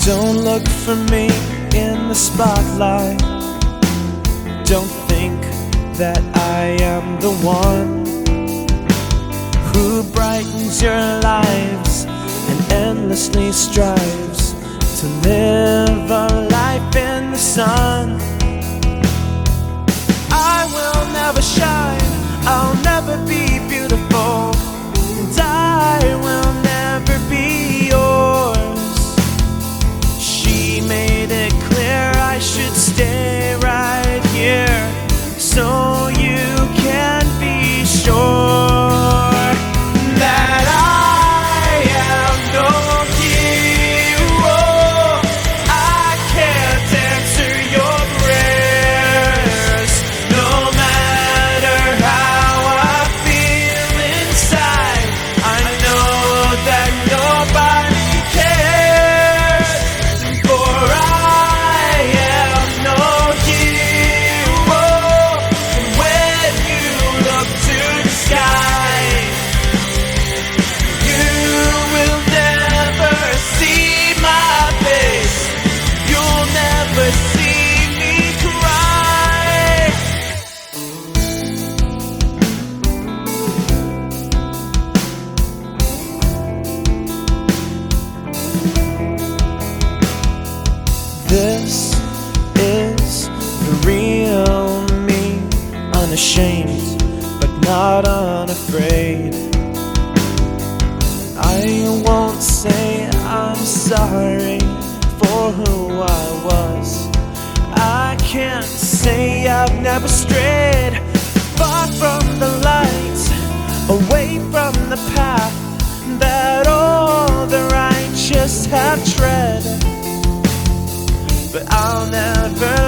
Don't look for me in the spotlight. Don't think that I am the one who brightens your lives and endlessly strives to live a life in the sun. I will never shine, I'll never be beautiful, and I will never be yours. She made it clear I should stay right here, so you can be sure that I am no hero. I can't answer your prayers, no matter how I feel inside. I know that nobody cares, for I am no hero. When you look to the sky, you will never see my face. You'll never see me cry. This is the real me, unashamed but not unafraid. I won't say I'm sorry for who I was. I can't say I've never strayed far from the light, away from the path that all the righteous have tread. But I'll never